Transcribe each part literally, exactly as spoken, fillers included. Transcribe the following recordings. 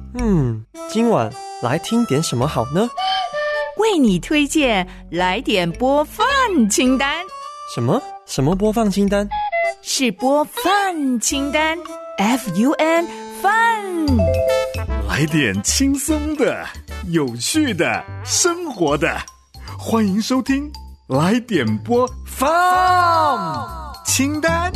嗯，今晚来听点什么好呢？ 为你推荐来点播放清单。 什么？什么播放清单？ 是播放清单 F U N Fun。 来点轻松的、有趣的、生活的，欢迎收听来点播放清单。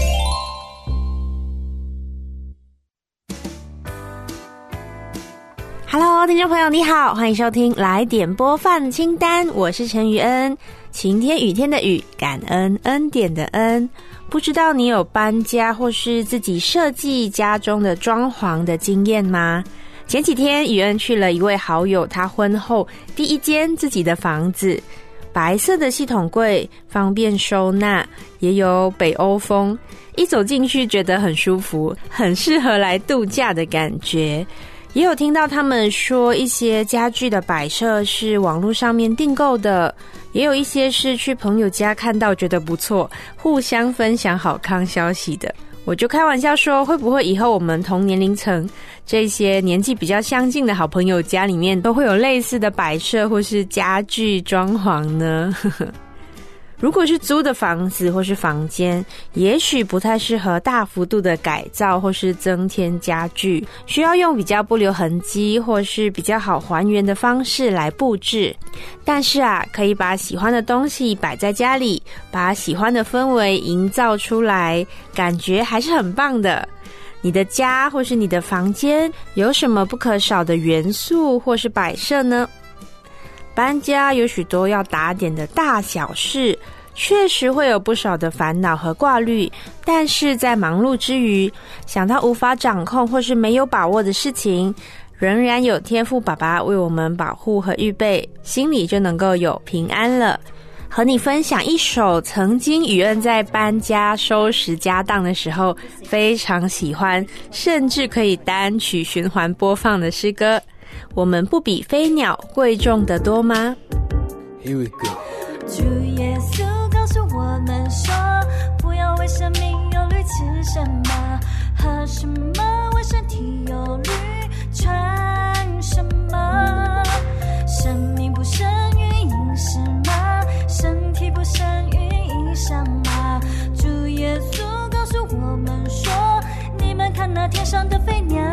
Hello， 听众朋友你好，欢迎收听来点播放清单，我是陈雨恩。晴天雨天的雨，感恩恩典的恩。不知道你有搬家或是自己设计家中的装潢的经验吗？前几天雨恩去了一位好友他婚后第一间自己的房子，白色的系统柜方便收纳，也有北欧风，一走进去觉得很舒服，很适合来度假的感觉。也有听到他们说一些家具的摆设是网络上面订购的，也有一些是去朋友家看到觉得不错，互相分享好康消息的。我就开玩笑说，会不会以后我们同年龄层这些年纪比较相近的好朋友家里面都会有类似的摆设或是家具装潢呢？如果是租的房子或是房间，也许不太适合大幅度的改造或是增添家具，需要用比较不留痕迹或是比较好还原的方式来布置。但是啊，可以把喜欢的东西摆在家里，把喜欢的氛围营造出来，感觉还是很棒的。你的家或是你的房间有什么不可少的元素或是摆设呢？搬家有许多要打点的大小事，确实会有不少的烦恼和挂虑，但是在忙碌之余，想到无法掌控或是没有把握的事情，仍然有天父爸爸为我们保护和预备，心里就能够有平安了。和你分享一首曾经雨恩在搬家收拾家当的时候非常喜欢，甚至可以单曲循环播放的诗歌。我们不比飞鸟贵重得多吗？ Here we go。 主耶稣告诉我们说，不要为生命忧虑吃什么喝什么，为身体忧虑穿什么。生命不生于饮食吗？身体不生于衣裳吗？主耶稣告诉我们说，你们看那天上的飞鸟，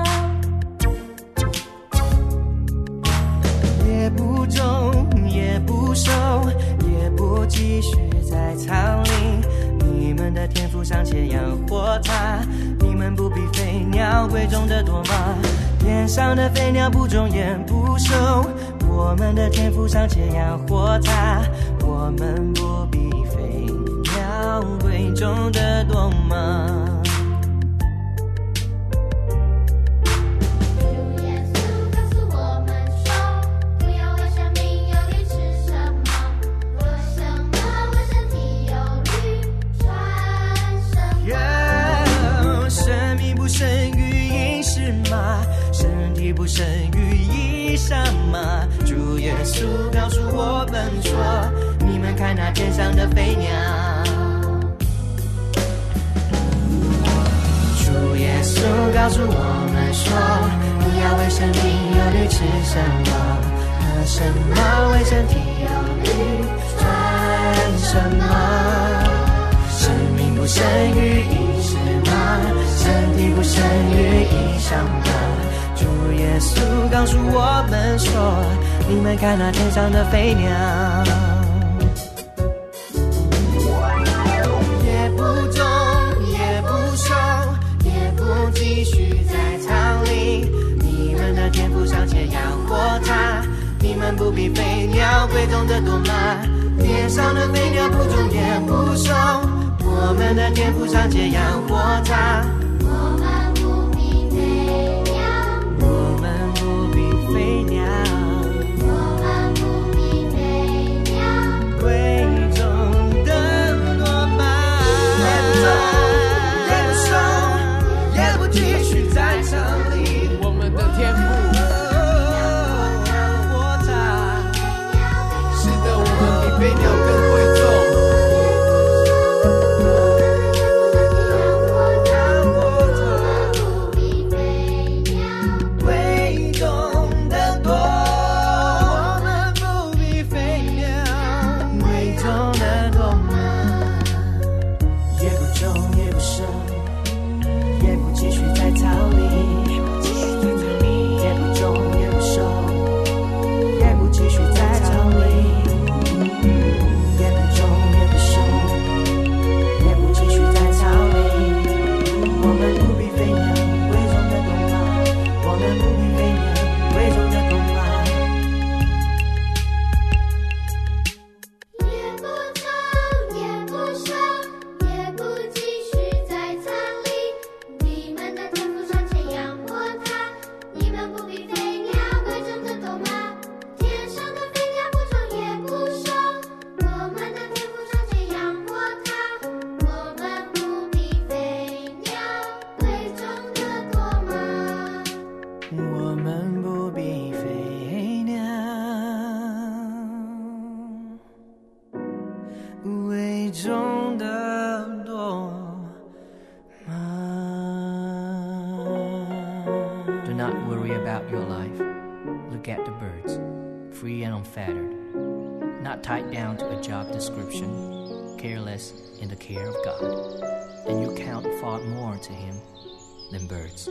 也不种也不收，也不积蓄在仓里，你们的天赋尚且养活它，你们不比飞鸟贵重得多吗？天上的飞鸟不种也不收，我们的天赋尚且养活它，我们不比飞鸟贵重得多吗？身体不生于衣裳吗？主耶稣告诉我们说，你们看那天上的飞鸟。主耶稣告诉我们说，不要为生命忧虑吃什么喝什么，为身体忧虑穿什么。生命不生于饮食吗？身体不生于衣裳吗？主耶稣告诉我们说，你们看那天上的飞鸟，也不种也不收，也不积蓄在仓里，你们的天赋尚且养活它，你们不比飞鸟贵重得多吗？天上的飞鸟不种也不收，我们的天赋尚且养活它，我们不比飞鸟，我们不比飞鸟，我们不比飞鸟贵重得多吗？也不种也不收，也不积蓄在仓里，我们的天赋养活它，是的，我们比飞鸟更贵重。 not worry about your life. Look at the birds, free and unfettered, not tied down to a job description, careless in the care of God, and you count far more to Him than birds.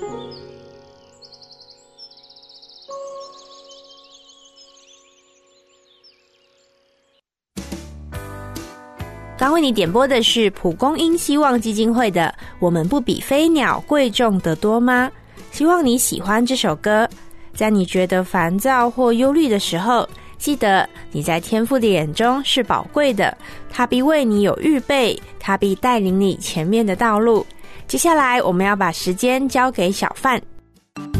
刚为你点播的是蒲公英希望基金会的《我们不比飞鸟贵重得多吗》，希望你喜欢这首歌。在你觉得烦躁或忧虑的时候，记得你在天父的眼中是宝贵的，他必为你有预备，他必带领你前面的道路。接下来我们要把时间交给小范。 Hello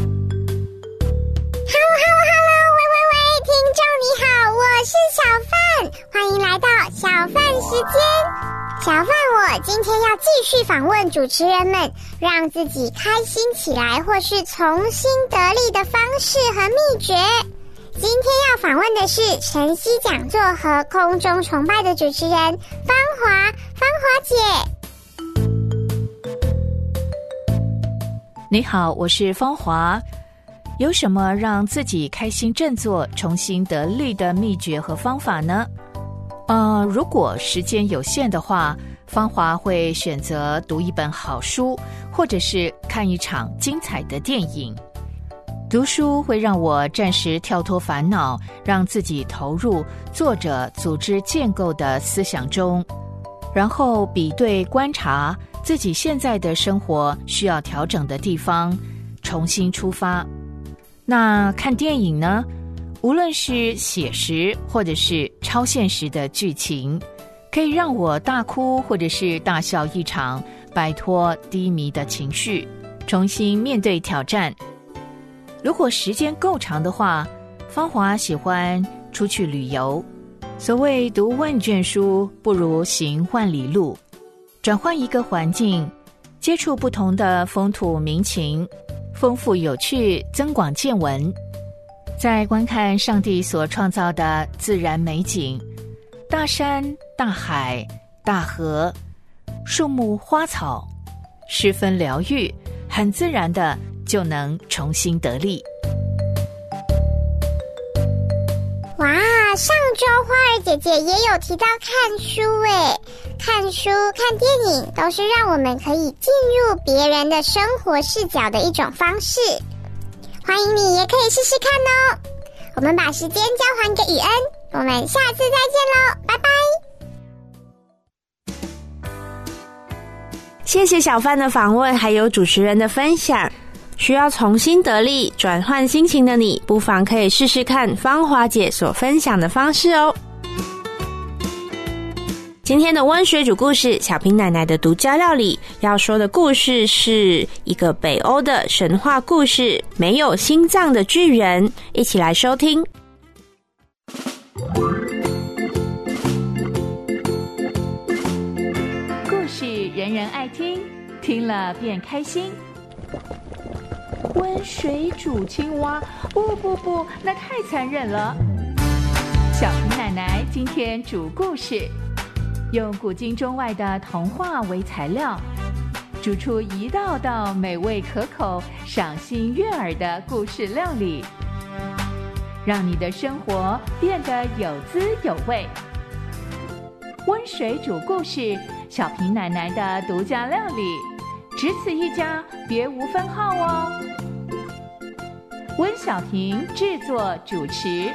Hello Hello， 喂喂喂，听众你好，我是小范，欢迎来到小范时间。小范我今天要继续访问主持人们，让自己开心起来或是重新得力的方式和秘诀。今天要访问的是晨曦讲座和空中崇拜的主持人芳华，芳华姐。 你好，我是芳华。有什么让自己开心振作、重新得力的秘诀和方法呢？呃，如果时间有限的话，芳华会选择读一本好书，或者是看一场精彩的电影。读书会让我暂时跳脱烦恼，让自己投入作者组织建构的思想中，然后比对观察自己现在的生活需要调整的地方，重新出发。那看电影呢？无论是写实或者是超现实的剧情，可以让我大哭或者是大笑一场，摆脱低迷的情绪，重新面对挑战。如果时间够长的话，芳华喜欢出去旅游。所谓读万卷书，不如行万里路。转换一个环境，接触不同的风土民情，丰富有趣，增广见闻。在观看上帝所创造的自然美景，大山、大海、大河、树木、花草，十分疗愈，很自然的就能重新得力。 哇，上周花儿姐姐也有提到看书耶，看书、看电影都是让我们可以进入别人的生活视角的一种方式。欢迎你也可以试试看哦。我们把时间交还给雨恩，我们下次再见咯，拜拜。 谢谢小范的访问，还有主持人的分享。需要重新得力、转换心情的你，不妨可以试试看芳华姐所分享的方式哦。今天的温水煮故事，小平奶奶的独家料理要说的故事是一个北欧的神话故事，没有心脏的巨人，一起来收听。 故事人人爱听，听了便开心。温水煮青蛙，不不不，那太残忍了。小平奶奶今天煮故事，用古今中外的童话为材料，煮出一道道美味可口、赏心悦耳的故事料理，让你的生活变得有滋有味。温水煮故事，小平奶奶的独家料理，只此一家，别无分号哦。温小平制作主持。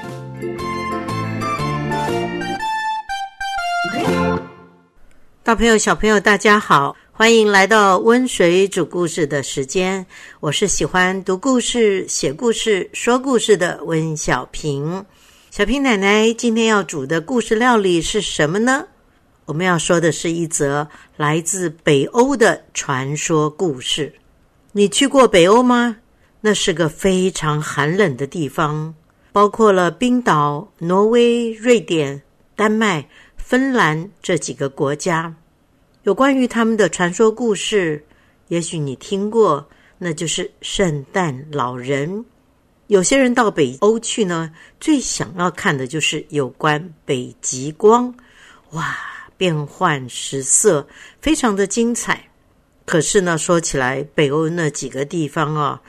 大朋友小朋友大家好，欢迎来到温水煮故事的时间，我是喜欢读故事、写故事、说故事的温小平。小平奶奶今天要煮的故事料理是什么呢？我们要说的是一则来自北欧的传说故事。你去过北欧吗？那是个非常寒冷的地方，包括了冰岛、挪威、瑞典、丹麦、芬兰这几个国家。有关于他们的传说故事，也许你听过，那就是圣诞老人。有些人到北欧去呢，最想要看的就是有关北极光，哇，变幻十色，非常的精彩。可是呢，说起来北欧那几个地方啊，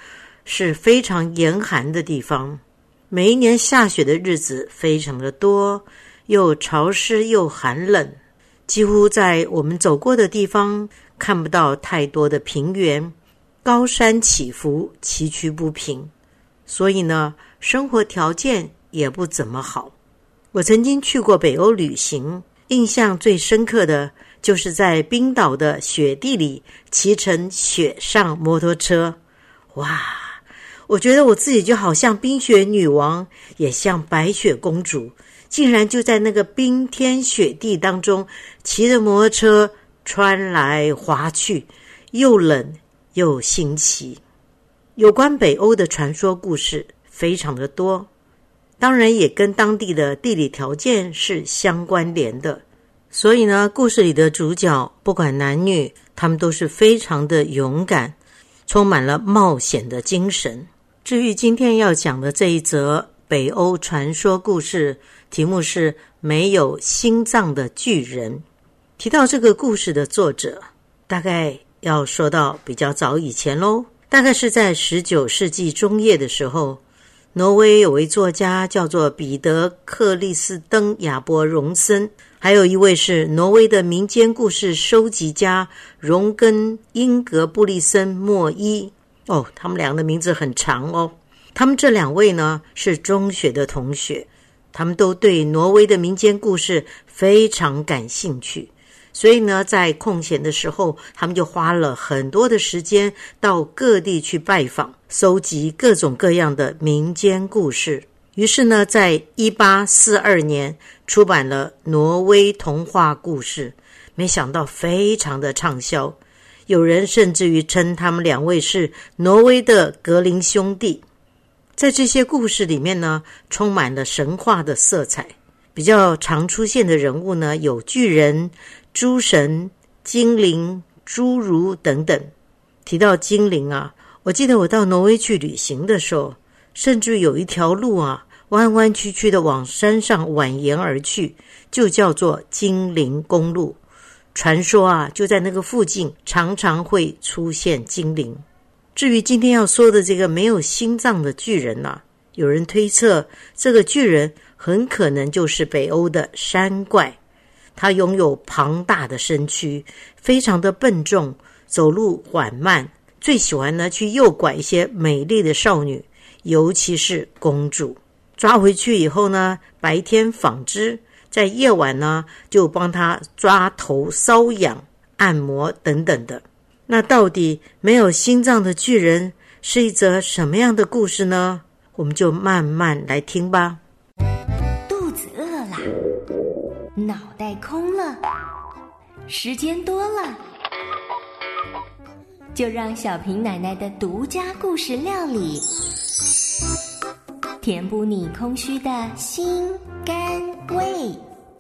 是非常严寒的地方，每一年下雪的日子非常的多，又潮湿又寒冷，几乎在我们走过的地方看不到太多的平原，高山起伏，崎岖不平，所以呢，生活条件也不怎么好。我曾经去过北欧旅行，印象最深刻的就是在冰岛的雪地里骑乘雪上摩托车。哇，我觉得我自己就好像冰雪女王，也像白雪公主，竟然就在那个冰天雪地当中骑着摩托车穿来滑去，又冷又新奇。有关北欧的传说故事非常的多，当然也跟当地的地理条件是相关联的。所以呢，故事里的主角不管男女，他们都是非常的勇敢，充满了冒险的精神。至于今天要讲的这一则北欧传说故事，题目是没有心脏的巨人。提到这个故事的作者，大概要说到比较早以前咯，大概是在十九世纪中叶的时候，挪威有位作家叫做彼得·克利斯登·亚伯荣森，还有一位是挪威的民间故事收集家荣根·英格布利森·莫伊。哦，他们俩的名字很长哦。他们这两位呢是中学的同学，他们都对挪威的民间故事非常感兴趣，所以呢，在空闲的时候，他们就花了很多的时间到各地去拜访，搜集各种各样的民间故事。于是呢，在一八四二年出版了《挪威童话故事》，没想到非常的畅销，有人甚至于称他们两位是挪威的格林兄弟。在这些故事里面呢，充满了神话的色彩。比较常出现的人物呢，有巨人、诸神、精灵、侏儒等等。提到精灵啊，我记得我到挪威去旅行的时候，甚至有一条路啊，弯弯曲曲的往山上蜿蜒而去，就叫做精灵公路。传说啊，就在那个附近常常会出现精灵。至于今天要说的这个没有心脏的巨人啊，有人推测这个巨人很可能就是北欧的山怪。他拥有庞大的身躯，非常的笨重，走路缓慢，最喜欢呢去诱拐一些美丽的少女，尤其是公主。抓回去以后呢，白天纺织，在夜晚呢就帮他抓头、搔痒、按摩等等的。那到底没有心脏的巨人是一则什么样的故事呢？我们就慢慢来听吧。 肚子饿了，脑袋空了，时间多了，就让小平奶奶的独家故事料理，填补你空虚的心肝胃。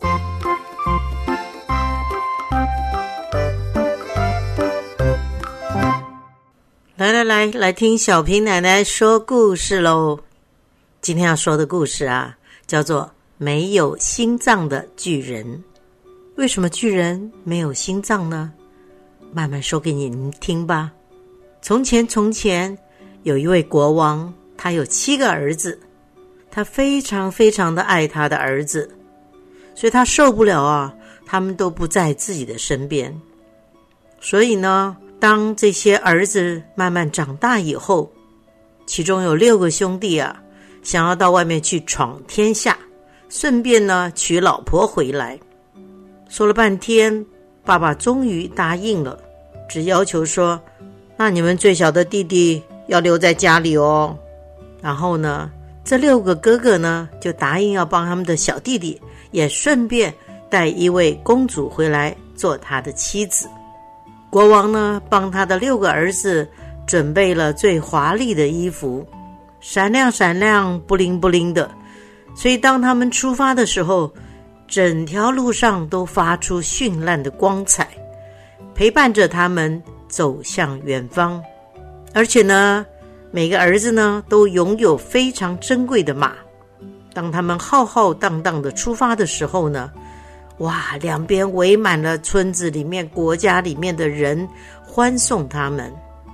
来来来，来听小平奶奶说故事咯。今天要说的故事啊，叫做没有心脏的巨人。为什么巨人没有心脏呢？慢慢说给你们听吧。从前从前有一位国王，他有七个儿子，他非常非常的爱他的儿子，所以他受不了啊，他们都不在自己的身边。所以呢，当这些儿子慢慢长大以后，其中有六个兄弟啊，想要到外面去闯天下，顺便呢娶老婆回来。说了半天，爸爸终于答应了，只要求说，那你们最小的弟弟要留在家里哦。然后呢，这六个哥哥呢就答应要帮他们的小弟弟也顺便带一位公主回来做他的妻子。国王呢帮他的六个儿子准备了最华丽的衣服，闪亮闪亮，不灵不灵的，所以当他们出发的时候，整条路上都发出绚烂的光彩，陪伴着他们走向远方。而且呢，每个儿子呢都拥有非常珍贵的马。当他们浩浩荡荡的出发的时候呢，哇，两边围满了村子里面、国家里面的人欢送他们。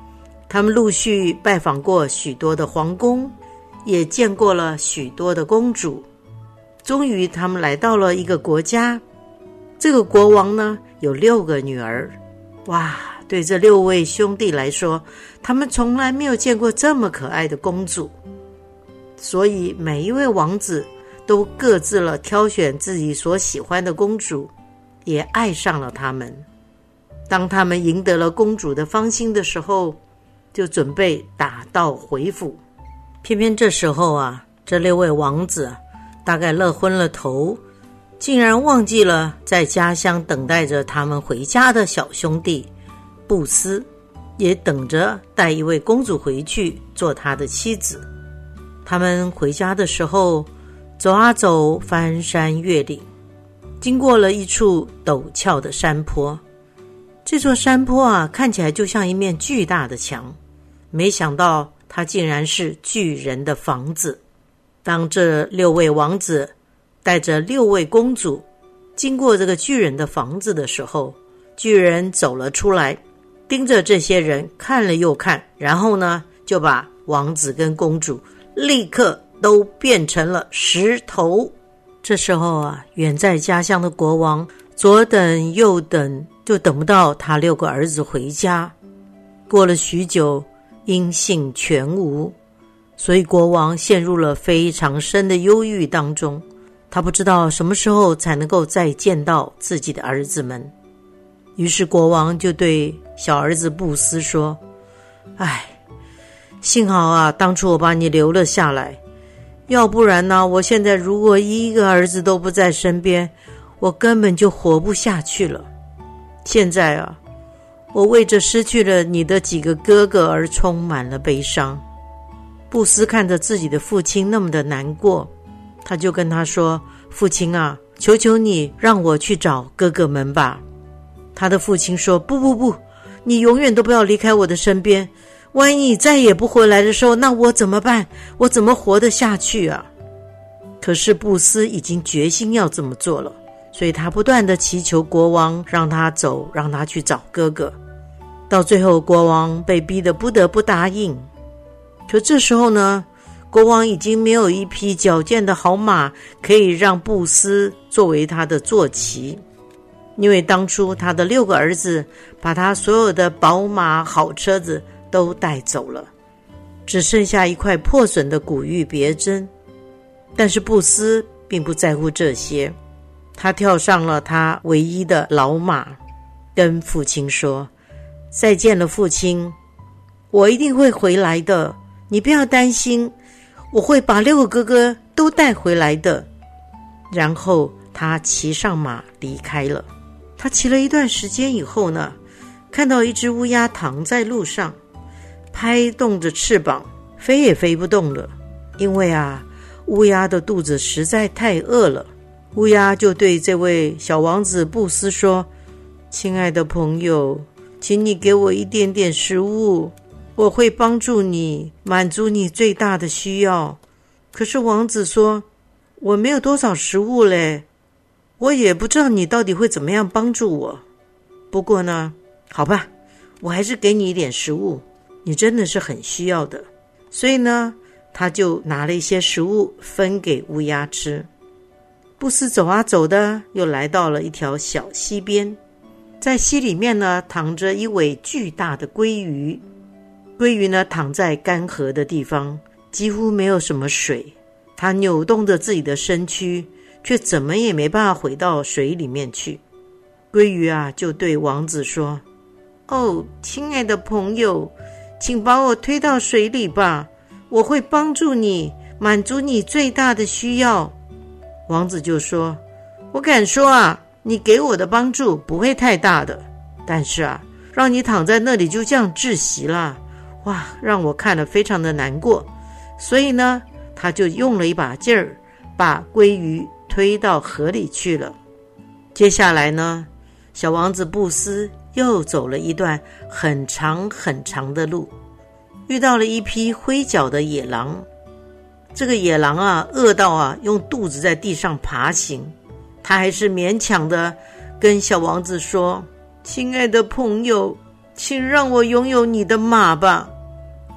他们陆续拜访过许多的皇宫，也见过了许多的公主。终于他们来到了一个国家，这个国王呢有六个女儿。哇，对这六位兄弟来说，他们从来没有见过这么可爱的公主，所以每一位王子都各自了挑选自己所喜欢的公主，也爱上了他们。当他们赢得了公主的芳心的时候，就准备打道回府。偏偏这时候啊，这六位王子大概乐昏了头，竟然忘记了在家乡等待着他们回家的小兄弟布斯，也等着带一位公主回去做他的妻子。他们回家的时候，走啊走，翻山越岭，经过了一处陡峭的山坡。这座山坡啊，看起来就像一面巨大的墙，没想到它竟然是巨人的房子。当这六位王子带着六位公主经过这个巨人的房子的时候，巨人走了出来，盯着这些人看了又看，然后呢，就把王子跟公主立刻都变成了石头。这时候啊，远在家乡的国王左等右等，就等不到他六个儿子回家。过了许久，音信全无，所以国王陷入了非常深的忧郁当中。他不知道什么时候才能够再见到自己的儿子们。于是国王就对小儿子布斯说：哎，幸好啊，当初我把你留了下来，要不然呢，我现在如果一个儿子都不在身边，我根本就活不下去了。现在啊，我为着失去了你的几个哥哥而充满了悲伤。布斯看着自己的父亲那么的难过，他就跟他说：父亲啊，求求你让我去找哥哥们吧。他的父亲说：不不不，你永远都不要离开我的身边，万一你再也不回来的时候，那我怎么办？我怎么活得下去啊？可是布斯已经决心要这么做了，所以他不断地祈求国王让他走，让他去找哥哥。到最后国王被逼得不得不答应。可这时候呢，国王已经没有一匹矫健的好马可以让布斯作为他的坐骑，因为当初他的六个儿子把他所有的宝马好车子都带走了，只剩下一块破损的古玉别针。但是布斯并不在乎这些，他跳上了他唯一的老马，跟父亲说：再见了父亲，我一定会回来的，你不要担心，我会把六个哥哥都带回来的。然后他骑上马离开了。他骑了一段时间以后呢，看到一只乌鸦躺在路上，拍动着翅膀，飞也飞不动了。因为啊，乌鸦的肚子实在太饿了。乌鸦就对这位小王子布斯说：亲爱的朋友，请你给我一点点食物，我会帮助你，满足你最大的需要。可是王子说：我没有多少食物嘞，我也不知道你到底会怎么样帮助我。不过呢，好吧，我还是给你一点食物，你真的是很需要的。所以呢，他就拿了一些食物分给乌鸦吃。布斯走啊走的，又来到了一条小溪边，在溪里面呢，躺着一尾巨大的鲑鱼。鲑鱼呢，躺在干涸的地方，几乎没有什么水。它扭动着自己的身躯，却怎么也没办法回到水里面去。鲑鱼啊，就对王子说：哦，亲爱的朋友，请把我推到水里吧，我会帮助你，满足你最大的需要。王子就说：我敢说啊，你给我的帮助不会太大的，但是啊，让你躺在那里就这样窒息了，哇，让我看了非常的难过。所以呢，他就用了一把劲儿，把鲑鱼推到河里去了。接下来呢，小王子布斯又走了一段很长很长的路，遇到了一匹灰脚的野狼。这个野狼啊，饿到啊，用肚子在地上爬行。他还是勉强的跟小王子说：亲爱的朋友，请让我拥有你的马吧，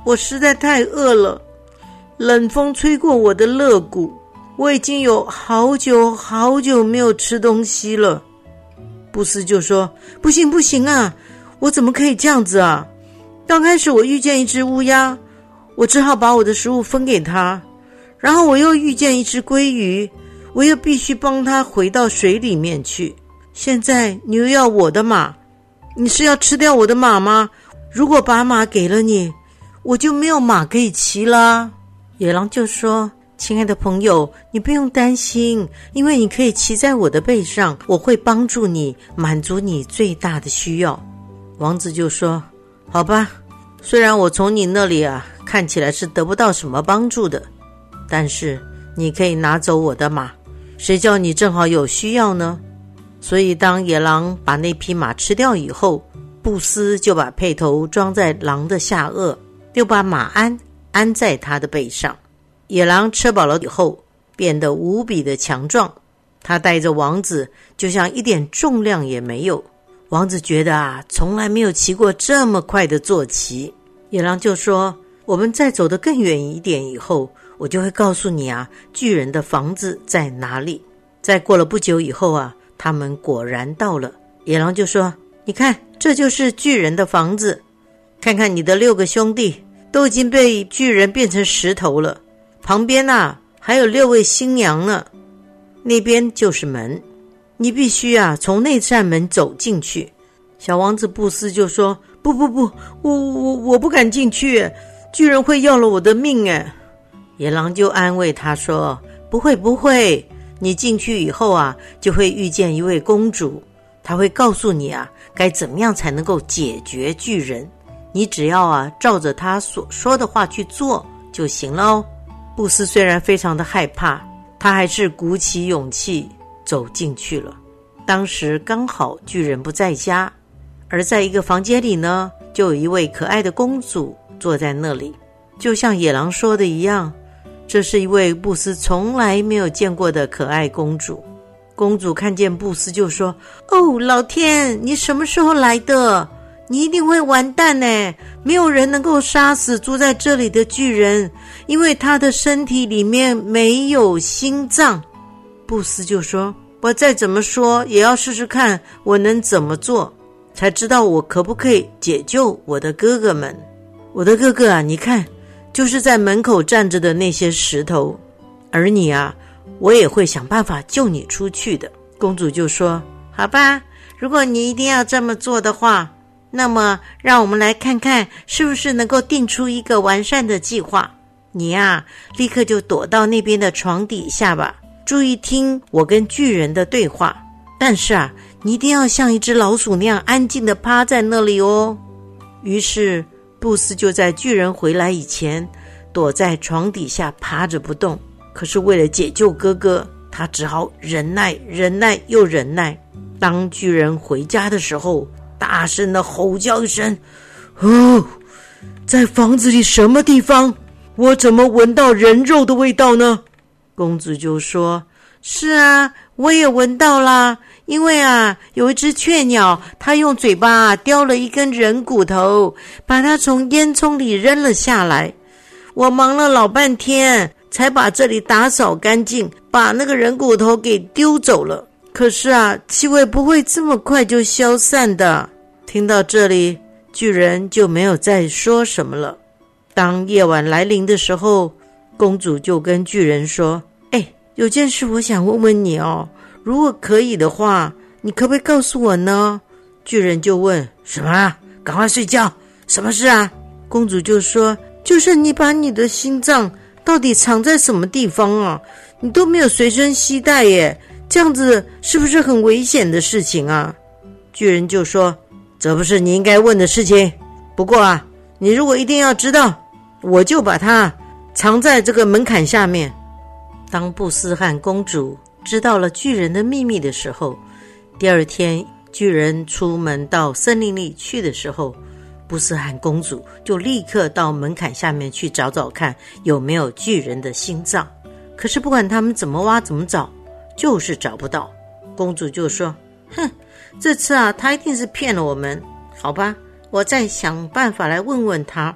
我实在太饿了，冷风吹过我的肋骨，我已经有好久好久没有吃东西了。布斯就说，不行不行啊，我怎么可以这样子啊？刚开始我遇见一只乌鸦，我只好把我的食物分给它，然后我又遇见一只鲑鱼，我又必须帮它回到水里面去。现在你又要我的马，你是要吃掉我的马吗？如果把马给了你，我就没有马可以骑啦。野狼就说，亲爱的朋友，你不用担心，因为你可以骑在我的背上，我会帮助你，满足你最大的需要。王子就说，好吧，虽然我从你那里啊看起来是得不到什么帮助的，但是你可以拿走我的马，谁叫你正好有需要呢？所以当野狼把那匹马吃掉以后，布斯就把辔头装在狼的下颚，又把马鞍安在他的背上。野狼吃饱了以后变得无比的强壮，他带着王子就像一点重量也没有。王子觉得啊，从来没有骑过这么快的坐骑。野狼就说，我们再走得更远一点以后，我就会告诉你啊，巨人的房子在哪里。再过了不久以后啊，他们果然到了。野狼就说，你看，这就是巨人的房子，看看你的六个兄弟都已经被巨人变成石头了，旁边啊还有六位新娘呢，那边就是门，你必须啊从那扇门走进去。小王子布斯就说，不不不，我我我不敢进去，巨人会要了我的命哎。野狼就安慰他说，不会不会，你进去以后啊就会遇见一位公主，她会告诉你啊该怎么样才能够解决巨人，你只要啊照着她所说的话去做就行了哦。布斯虽然非常的害怕，他还是鼓起勇气走进去了。当时刚好巨人不在家，而在一个房间里呢，就有一位可爱的公主坐在那里，就像野狼说的一样，这是一位布斯从来没有见过的可爱公主。公主看见布斯就说，哦，老天，你什么时候来的？你一定会完蛋耶，没有人能够杀死住在这里的巨人，因为他的身体里面没有心脏。布斯就说，我再怎么说也要试试看我能怎么做，才知道我可不可以解救我的哥哥们。我的哥哥啊，你看，就是在门口站着的那些石头，而你啊，我也会想办法救你出去的。公主就说，好吧，如果你一定要这么做的话，那么让我们来看看是不是能够定出一个完善的计划。你呀，立刻就躲到那边的床底下吧，注意听我跟巨人的对话，但是啊，你一定要像一只老鼠那样安静地趴在那里哦。于是布斯就在巨人回来以前躲在床底下趴着不动，可是为了解救哥哥，他只好忍耐忍耐又忍耐。当巨人回家的时候，大声的吼叫一声，哦，在房子里什么地方？我怎么闻到人肉的味道呢？公主就说，是啊，我也闻到啦，因为啊，有一只雀鸟，它用嘴巴啊叼了一根人骨头，把它从烟囱里扔了下来。我忙了老半天，才把这里打扫干净，把那个人骨头给丢走了。可是啊，气味不会这么快就消散的。听到这里，巨人就没有再说什么了。当夜晚来临的时候，公主就跟巨人说，哎，有件事我想问问你哦，如果可以的话，你可不可以告诉我呢？巨人就问，什么啊？赶快睡觉，什么事啊？公主就说，就是你把你的心脏到底藏在什么地方啊？你都没有随身携带耶，这样子是不是很危险的事情啊？巨人就说，这不是你应该问的事情，不过啊，你如果一定要知道，我就把它藏在这个门槛下面。当布斯和公主知道了巨人的秘密的时候，第二天巨人出门到森林里去的时候，布斯和公主就立刻到门槛下面去找找看有没有巨人的心脏。可是不管他们怎么挖怎么找，就是找不到。公主就说，哼，这次啊，他一定是骗了我们，好吧，我再想办法来问问他。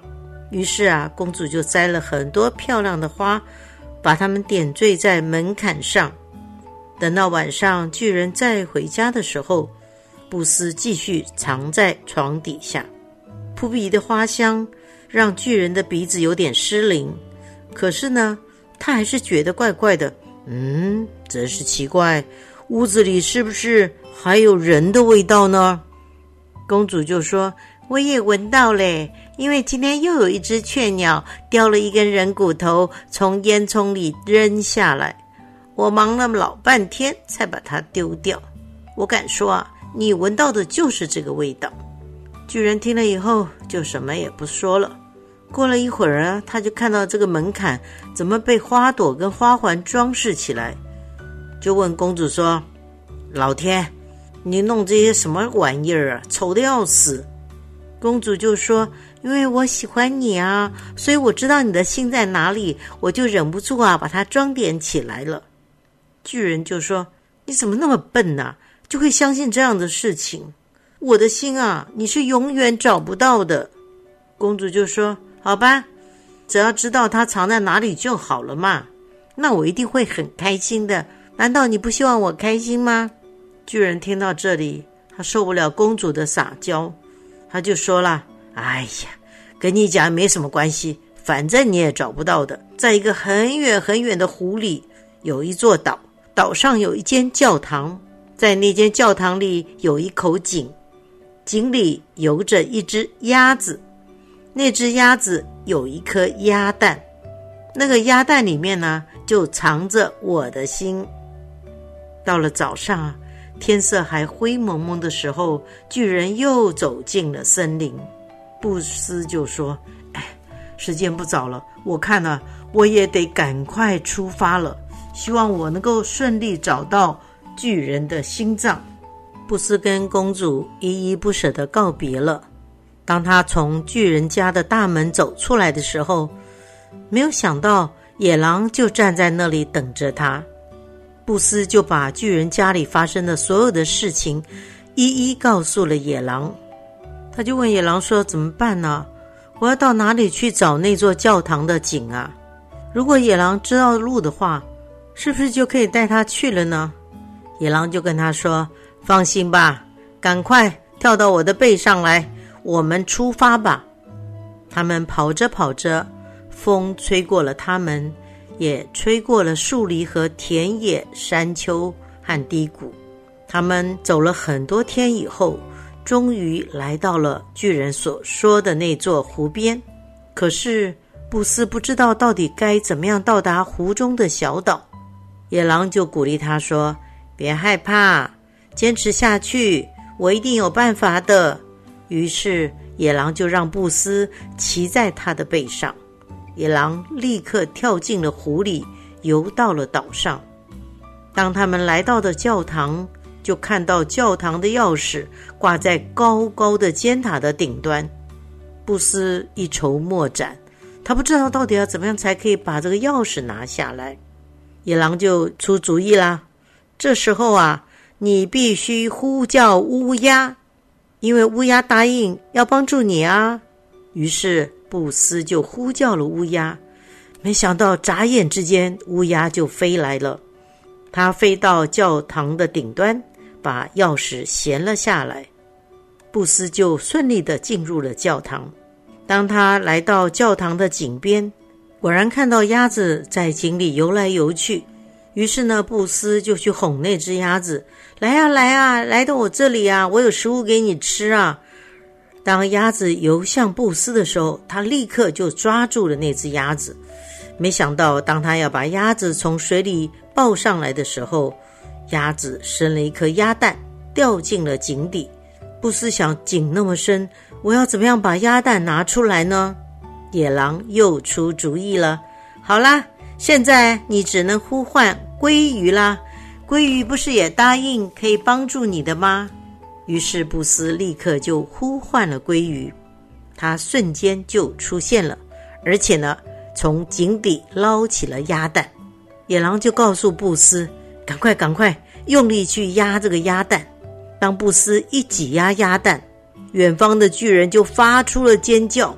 于是啊，公主就摘了很多漂亮的花，把它们点缀在门槛上。等到晚上巨人再回家的时候，布斯继续藏在床底下。扑鼻的花香让巨人的鼻子有点失灵，可是呢，他还是觉得怪怪的。嗯，真是奇怪，屋子里是不是还有人的味道呢？公主就说，我也闻到嘞，因为今天又有一只雀鸟叼了一根人骨头从烟囱里扔下来，我忙了老半天才把它丢掉。我敢说啊，你闻到的就是这个味道。巨人听了以后就什么也不说了。过了一会儿啊，他就看到这个门槛怎么被花朵跟花环装饰起来，就问公主说，老天，你弄这些什么玩意儿啊，丑得要死。公主就说，因为我喜欢你啊，所以我知道你的心在哪里，我就忍不住啊把它装点起来了。巨人就说，你怎么那么笨啊，就会相信这样的事情？我的心啊，你是永远找不到的。公主就说，好吧，只要知道它藏在哪里就好了嘛，那我一定会很开心的，难道你不希望我开心吗？巨人听到这里，他受不了公主的撒娇，他就说了，哎呀，跟你讲没什么关系，反正你也找不到的。在一个很远很远的湖里有一座岛，岛上有一间教堂，在那间教堂里有一口井，井里游着一只鸭子，那只鸭子有一颗鸭蛋，那个鸭蛋里面呢就藏着我的心。到了早上啊，天色还灰蒙蒙的时候，巨人又走进了森林。布斯就说，哎，时间不早了，我看啊，我也得赶快出发了，希望我能够顺利找到巨人的心脏。布斯跟公主依依不舍地告别了。当他从巨人家的大门走出来的时候，没有想到野狼就站在那里等着他。布斯就把巨人家里发生的所有的事情一一告诉了野狼。他就问野狼说，怎么办呢？我要到哪里去找那座教堂的井啊？如果野狼知道路的话，是不是就可以带他去了呢？野狼就跟他说，放心吧，赶快跳到我的背上来，我们出发吧。他们跑着跑着，风吹过了他们，也吹过了树林和田野、山丘和低谷。他们走了很多天以后，终于来到了巨人所说的那座湖边。可是布斯不知道到底该怎么样到达湖中的小岛。野狼就鼓励他说，别害怕，坚持下去，我一定有办法的。于是野狼就让布斯骑在他的背上，野狼立刻跳进了湖里，游到了岛上。当他们来到的教堂，就看到教堂的钥匙挂在高高的尖塔的顶端。布斯一筹莫展，他不知道到底要怎么样才可以把这个钥匙拿下来。野狼就出主意啦，这时候啊，你必须呼叫乌鸦，因为乌鸦答应要帮助你啊。于是布斯就呼叫了乌鸦，没想到眨眼之间乌鸦就飞来了。它飞到教堂的顶端，把钥匙衔了下来。布斯就顺利地进入了教堂。当他来到教堂的井边，果然看到鸭子在井里游来游去。于是呢，布斯就去哄那只鸭子，来啊来啊，来到我这里啊，我有食物给你吃啊。当鸭子游向布斯的时候，他立刻就抓住了那只鸭子。没想到当他要把鸭子从水里抱上来的时候，鸭子生了一颗鸭蛋，掉进了井底。布斯想，井那么深，我要怎么样把鸭蛋拿出来呢？野狼又出主意了，好啦，现在你只能呼唤鲑鱼啦，鲑鱼不是也答应可以帮助你的吗？于是布斯立刻就呼唤了鲑鱼，他瞬间就出现了，而且呢，从井底捞起了鸭蛋。野狼就告诉布斯，赶快赶快用力去压这个鸭蛋。当布斯一挤压鸭蛋，远方的巨人就发出了尖叫，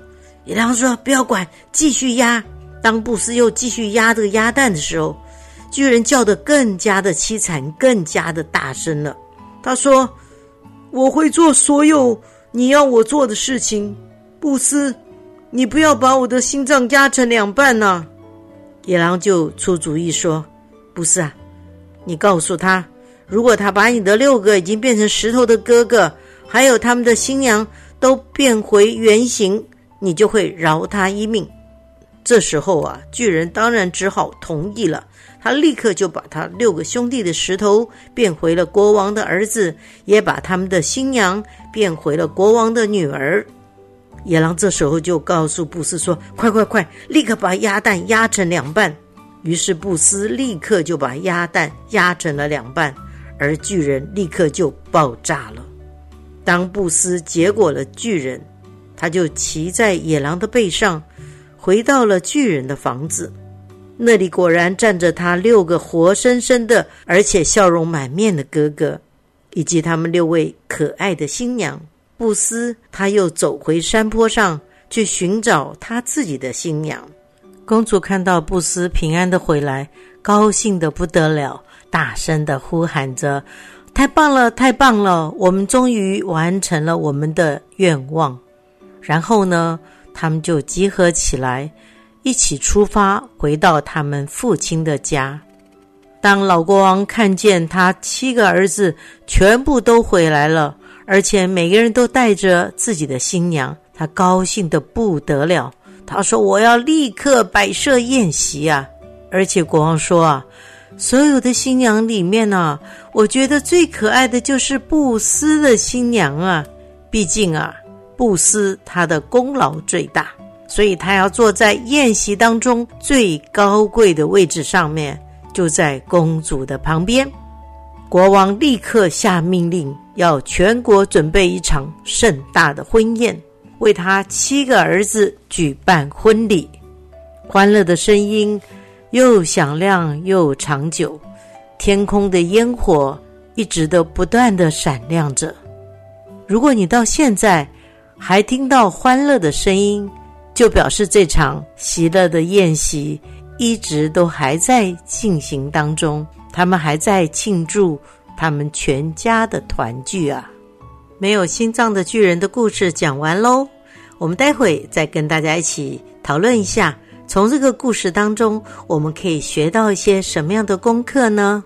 野狼说不要管，继续压。当布斯又继续压这个鸭蛋的时候，巨人叫得更加的凄惨，更加的大声了。他说，我会做所有你要我做的事情，布斯，你不要把我的心脏压成两半啊。野狼就出主意说，布斯啊，你告诉他，如果他把你的六个已经变成石头的哥哥，还有他们的新娘都变回原形，你就会饶他一命。这时候啊，巨人当然只好同意了。他立刻就把他六个兄弟的石头变回了国王的儿子，也把他们的新娘变回了国王的女儿。野狼这时候就告诉布斯说，快快快，立刻把鸭蛋压成两半。于是布斯立刻就把鸭蛋压成了两半，而巨人立刻就爆炸了。当布斯结果了巨人，他就骑在野狼的背上，回到了巨人的房子。那里果然站着他六个活生生的而且笑容满面的哥哥，以及他们六位可爱的新娘。布斯他又走回山坡上去寻找他自己的新娘。公主看到布斯平安的回来，高兴的不得了，大声的呼喊着，太棒了，太棒了，我们终于完成了我们的愿望。然后呢，他们就集合起来，一起出发回到他们父亲的家。当老国王看见他七个儿子全部都回来了，而且每个人都带着自己的新娘，他高兴得不得了。他说，我要立刻摆设宴席啊。而且国王说啊，所有的新娘里面啊，我觉得最可爱的就是布斯的新娘啊。毕竟啊，布斯他的功劳最大，所以他要坐在宴席当中最高贵的位置上面，就在公主的旁边。国王立刻下命令，要全国准备一场盛大的婚宴，为他七个儿子举办婚礼。欢乐的声音又响亮又长久，天空的烟火一直都不断地闪亮着。如果你到现在还听到欢乐的声音，就表示这场喜乐的宴席一直都还在进行当中，他们还在庆祝他们全家的团聚啊。没有心脏的巨人的故事讲完咯，我们待会再跟大家一起讨论一下，从这个故事当中我们可以学到一些什么样的功课呢？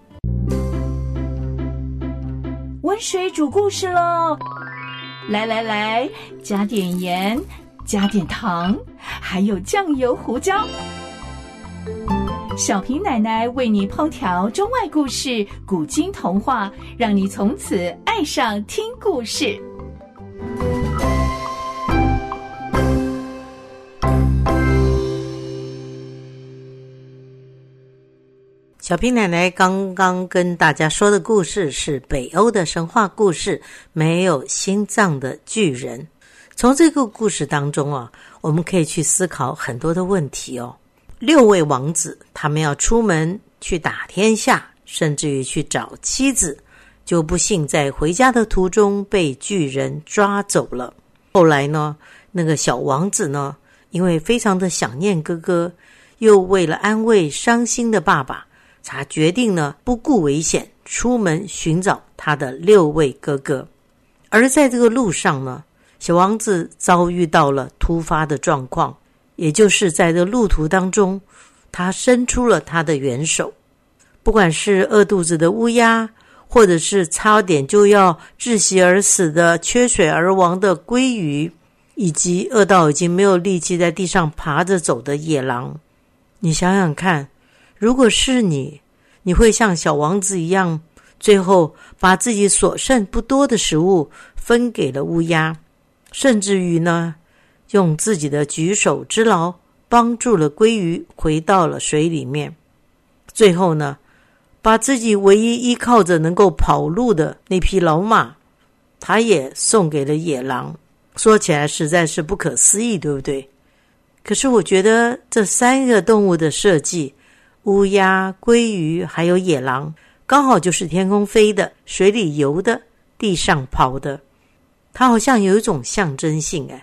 温水煮故事咯，来来来，加点盐，加点糖，还有酱油胡椒。小平奶奶为你烹调中外故事、古今童话，让你从此爱上听故事。 小平奶奶刚刚跟大家说的故事是北欧的神话故事，没有心脏的巨人。从这个故事当中啊，我们可以去思考很多的问题哦。六位王子他们要出门去打天下，甚至于去找妻子，就不幸在回家的途中被巨人抓走了。后来呢，那个小王子呢，因为非常的想念哥哥，又为了安慰伤心的爸爸，他决定呢不顾危险出门寻找他的六位哥哥。而在这个路上呢，小王子遭遇到了突发的状况，也就是在这个路途当中，他伸出了他的援手。不管是饿肚子的乌鸦，或者是差点就要窒息而死的缺水而亡的鲑鱼，以及饿到已经没有力气在地上爬着走的野狼。你想想看，如果是你，你会像小王子一样，最后把自己所剩不多的食物分给了乌鸦，甚至于呢，用自己的举手之劳帮助了鲑鱼回到了水里面，最后呢，把自己唯一依靠着能够跑路的那匹老马，他也送给了野狼。说起来实在是不可思议，对不对？可是我觉得这三个动物的设计，乌鸦、鲑鱼还有野狼，刚好就是天空飞的、水里游的、地上跑的，它好像有一种象征性哎。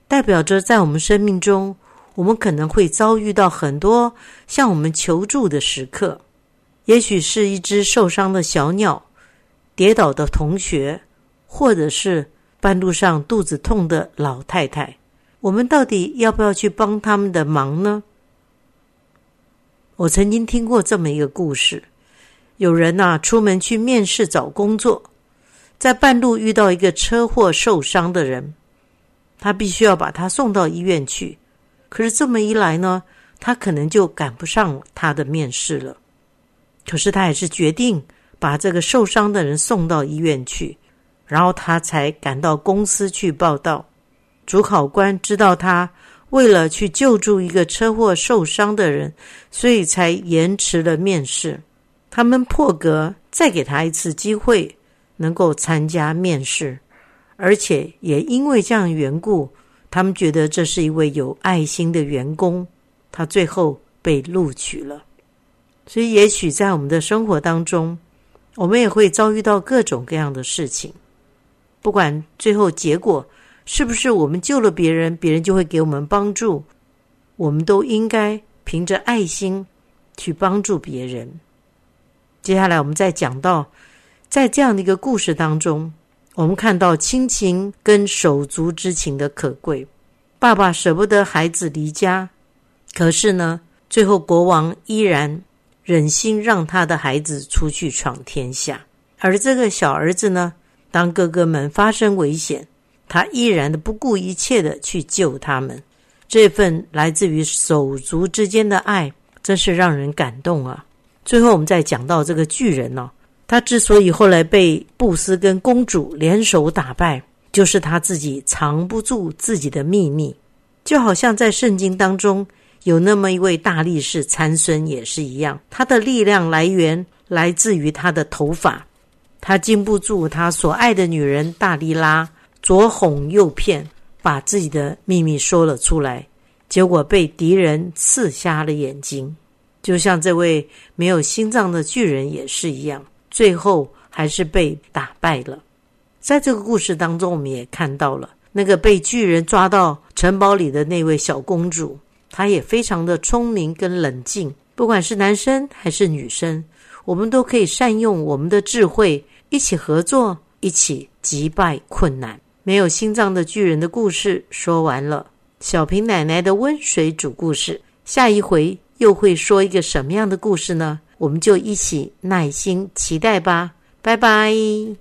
代表着在我们生命中，我们可能会遭遇到很多向我们求助的时刻，也许是一只受伤的小鸟，跌倒的同学，或者是半路上肚子痛的老太太。我们到底要不要去帮他们的忙呢？我曾经听过这么一个故事，有人啊出门去面试找工作，在半路遇到一个车祸受伤的人，他必须要把他送到医院去。可是这么一来呢，他可能就赶不上他的面试了。可是他还是决定把这个受伤的人送到医院去，然后他才赶到公司去报到。主考官知道他为了去救助一个车祸受伤的人，所以才延迟了面试。他们破格再给他一次机会，能够参加面试，而且也因为这样的缘故，他们觉得这是一位有爱心的员工，他最后被录取了。所以也许在我们的生活当中，我们也会遭遇到各种各样的事情，不管最后结果是不是我们救了别人，别人就会给我们帮助，我们都应该凭着爱心去帮助别人。接下来我们再讲到，在这样的一个故事当中，我们看到亲情跟手足之情的可贵。爸爸舍不得孩子离家，可是呢，最后国王依然忍心让他的孩子出去闯天下。而这个小儿子呢，当哥哥们发生危险，他依然的不顾一切的去救他们。这份来自于手足之间的爱，真是让人感动啊。最后我们再讲到这个巨人哦，他之所以后来被布斯跟公主联手打败，就是他自己藏不住自己的秘密。就好像在圣经当中有那么一位大力士参孙也是一样，他的力量来源来自于他的头发。他禁不住他所爱的女人大利拉，左哄右骗，把自己的秘密说了出来，结果被敌人刺瞎了眼睛。就像这位没有心脏的巨人也是一样，最后还是被打败了。在这个故事当中，我们也看到了那个被巨人抓到城堡里的那位小公主，她也非常的聪明跟冷静。不管是男生还是女生，我们都可以善用我们的智慧，一起合作，一起击败困难。没有心脏的巨人的故事说完了，小平奶奶的温水煮故事，下一回又会说一个什么样的故事呢？我们就一起耐心期待吧。拜拜。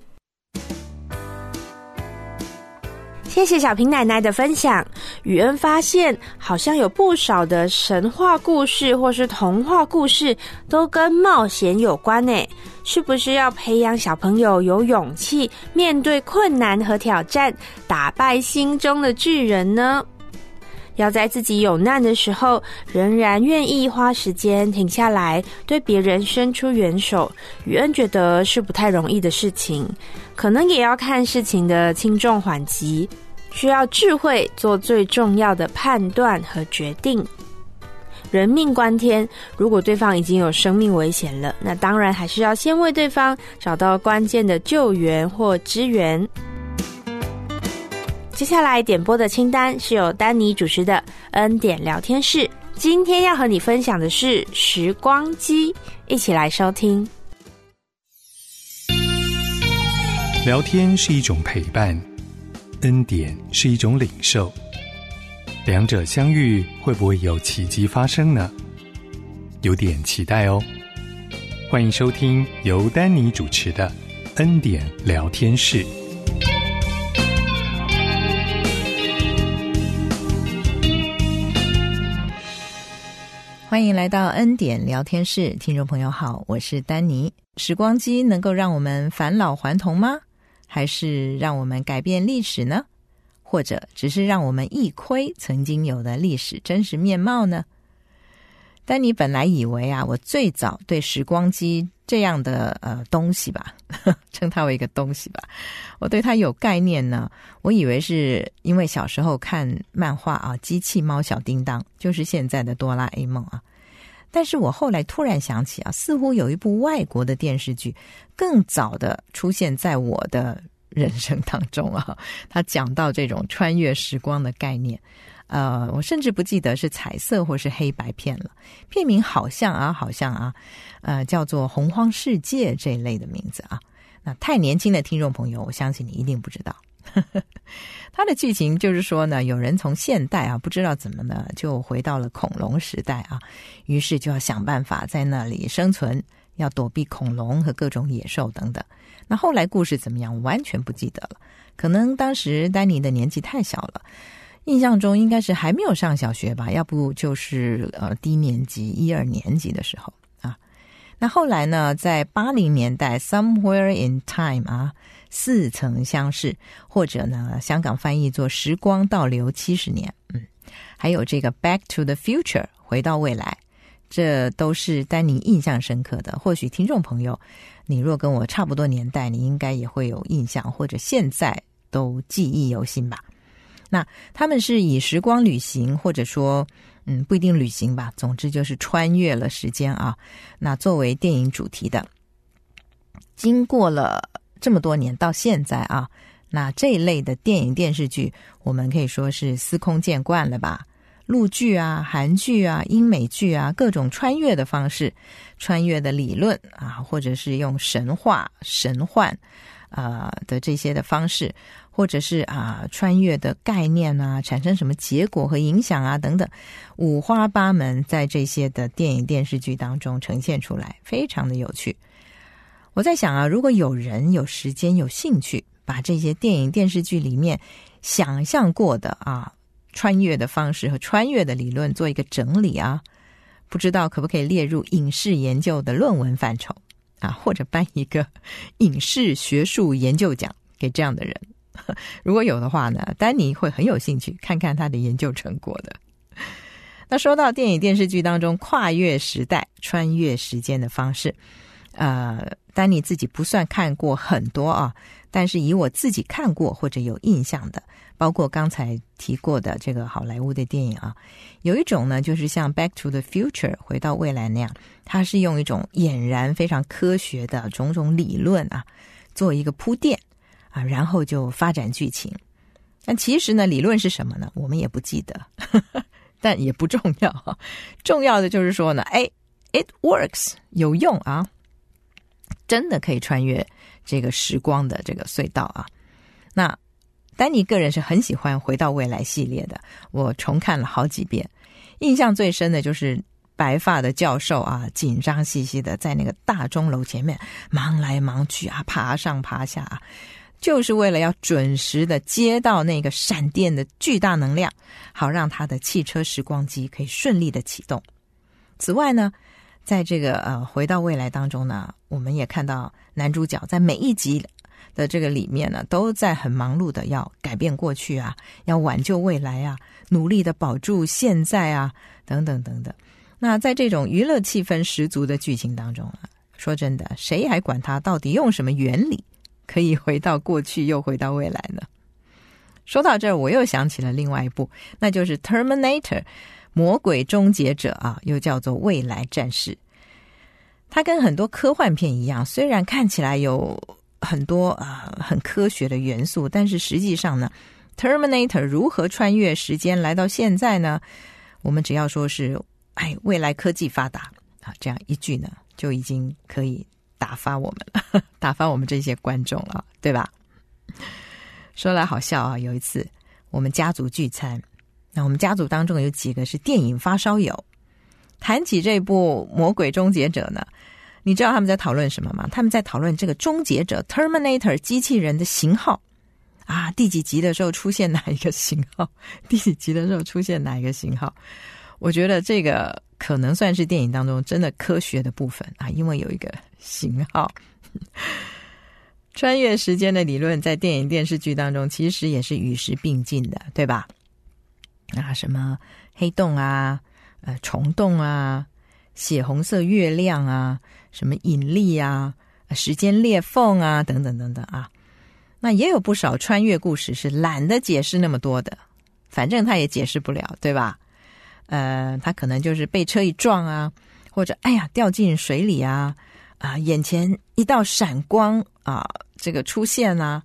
谢谢小平奶奶的分享。雨恩发现好像有不少的神话故事或是童话故事都跟冒险有关耶，是不是要培养小朋友有勇气面对困难和挑战，打败心中的巨人呢？要在自己有难的时候仍然愿意花时间停下来对别人伸出援手，雨恩觉得是不太容易的事情，可能也要看事情的轻重缓急，需要智慧做最重要的判断和决定。人命关天，如果对方已经有生命危险了，那当然还是要先为对方找到关键的救援或支援。接下来点播的清单是由丹尼主持的恩典聊天室，今天要和你分享的是时光机，一起来收听。 聊天是一种陪伴，恩典是一种领受，两者相遇会不会有奇迹发生呢？有点期待哦。欢迎收听由丹尼主持的恩典聊天室。 欢迎来到恩典聊天室，听众朋友好，我是丹尼。时光机能够让我们返老还童吗？还是让我们改变历史呢？或者只是让我们一窥曾经有的历史真实面貌呢？丹尼本来以为啊，我最早对时光机这样的呃东西吧，称它为一个东西吧，我对它有概念呢。我以为是因为小时候看漫画啊，机器猫小叮当，就是现在的哆啦 A 梦啊。但是我后来突然想起啊，似乎有一部外国的电视剧更早的出现在我的人生当中啊，他讲到这种穿越时光的概念。呃，我甚至不记得是彩色或是黑白片了，片名好像啊，好像啊，呃，叫做《洪荒世界》这一类的名字啊。那太年轻的听众朋友，我相信你一定不知道。它的剧情就是说呢，有人从现代啊，不知道怎么呢，就回到了恐龙时代啊，于是就要想办法在那里生存，要躲避恐龙和各种野兽等等。那后来故事怎么样，我完全不记得了，可能当时丹尼的年纪太小了。印象中应该是还没有上小学吧，要不就是呃低年级一二年级的时候啊。那后来呢，在八零年代 Somewhere in Time 啊，似曾相识，或者呢香港翻译做时光倒流七十年，嗯，还有这个 Back to the Future 回到未来，这都是丹尼印象深刻的。或许听众朋友你若跟我差不多年代，你应该也会有印象，或者现在都记忆犹新吧。那他们是以时光旅行，或者说嗯不一定旅行吧，总之就是穿越了时间啊，那作为电影主题的。经过了这么多年到现在啊，那这一类的电影电视剧我们可以说是司空见惯了吧。陆剧啊、韩剧啊、英美剧啊，各种穿越的方式，穿越的理论啊，或者是用神话、神幻啊、呃、的这些的方式，或者是啊穿越的概念啊，产生什么结果和影响啊等等，五花八门，在这些的电影电视剧当中呈现出来，非常的有趣。我在想啊，如果有人有时间有兴趣，把这些电影电视剧里面想象过的啊穿越的方式和穿越的理论做一个整理啊，不知道可不可以列入影视研究的论文范畴啊，或者颁一个影视学术研究奖给这样的人。如果有的话呢，丹尼会很有兴趣看看他的研究成果的。那说到电影电视剧当中跨越时代、穿越时间的方式，呃，丹尼自己不算看过很多啊，但是以我自己看过或者有印象的，包括刚才提过的这个好莱坞的电影啊，有一种呢就是像 Back to the Future 回到未来那样，它是用一种俨然非常科学的种种理论啊做一个铺垫啊，然后就发展剧情。但其实呢，理论是什么呢？我们也不记得，但也不重要。重要的就是说呢，哎 ，it works 有用啊，真的可以穿越这个时光的这个隧道啊。那丹尼个人是很喜欢回到未来系列的，我重看了好几遍，印象最深的就是白发的教授啊，紧张兮兮的在那个大钟楼前面忙来忙去啊，爬上爬下啊，就是为了要准时的接到那个闪电的巨大能量，好让他的汽车时光机可以顺利的启动。此外呢，在这个呃回到未来当中呢，我们也看到男主角在每一集的这个里面呢，都在很忙碌的要改变过去啊，要挽救未来啊，努力的保住现在啊，等等等等。那在这种娱乐气氛十足的剧情当中啊，说真的，谁还管他到底用什么原理可以回到过去又回到未来呢？说到这儿，我又想起了另外一部，那就是 Terminator 魔鬼终结者啊，又叫做未来战士。它跟很多科幻片一样，虽然看起来有很多啊、呃、很科学的元素，但是实际上呢 Terminator 如何穿越时间来到现在呢？我们只要说是哎未来科技发达啊，这样一句呢就已经可以打发我们了，打发我们这些观众了，对吧？说来好笑啊，有一次我们家族聚餐，那我们家族当中有几个是电影发烧友，谈起这部魔鬼终结者呢，你知道他们在讨论什么吗？他们在讨论这个终结者 Terminator 机器人的型号啊，第几集的时候出现哪一个型号，第几集的时候出现哪一个型号。我觉得这个可能算是电影当中真的科学的部分啊，因为有一个型号。穿越时间的理论在电影电视剧当中其实也是与时并进的，对吧？啊，什么黑洞啊、呃虫洞啊、血红色月亮啊、什么引力啊、时间裂缝啊等等等等啊。那也有不少穿越故事是懒得解释那么多的，反正他也解释不了，对吧？呃，他可能就是被车一撞啊，或者哎呀掉进水里啊，啊眼前一道闪光啊，这个出现啊，